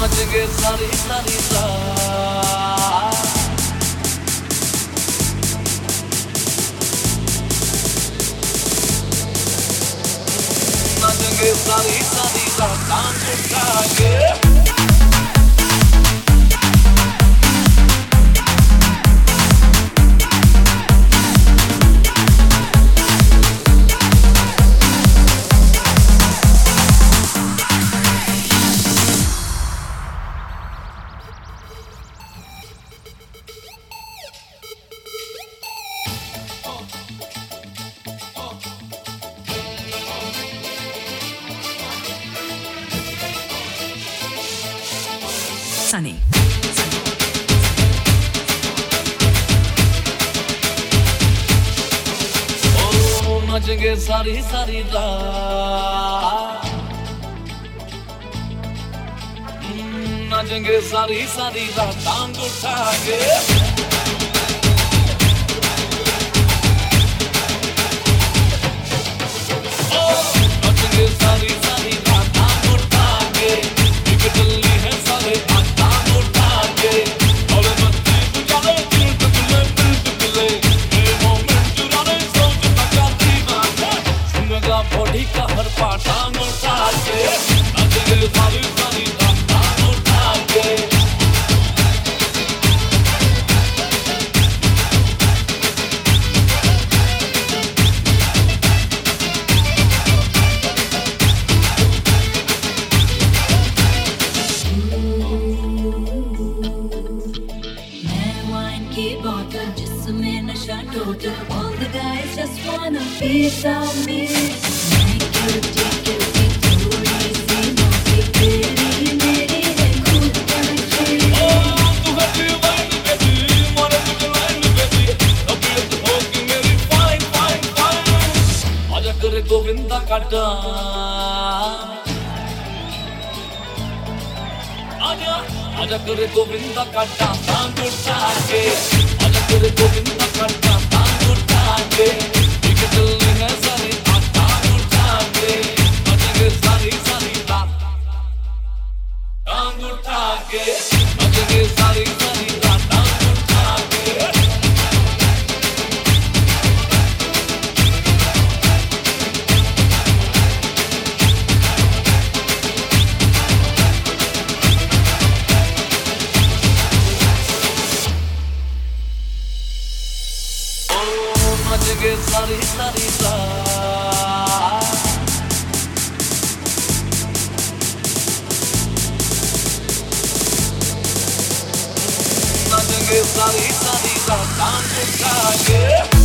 नाचेंगे सारी सारी रात, नाचेंगे सारी सारी रात टांग उठा के। Sunny. ओ नाचेंगे सारी सारी रात, नाचेंगे सारी सारी रात टांग उठा के। ओ नाचेंगे सारी सारी रात टांग उठा के, एक दिल्ली है सारे टांग उठा के। और बत्ती बुझाने दिल टुकले दिल टुकले, ये मोमेंट चुराने सोच तका दीवाना, सुनेगा बॉडी का हर पार्ट टांग उठा के। नाचेंगे सारी सारी रात टांग उठा के। जिसमें नशा total, all the guys just wanna be some me. मैं क्यूटी क्यूटी थोड़ी सी मौसी, तेरी मेरी है खुद कनेक्शन। ओ तू है divine baby, मोरे तुझे line baby, तबीयत होगी मेरी fine fine fine। आजा करे गोविंदा का डांस, आजा आजा करे गोविंदा का डांस टांग उठा के। आजा करे गोविंदा का डांस टांग उठा के, एक दिल्ली है सारी टांग उठा के। नाचेंगे सारी सारी रात टांग उठा के, नाचेंगे सारी सारी रात टांग उठा के। नाचेंगे सारी सारी रात, नाचेंगे सारी सारी रात टांग उठा के।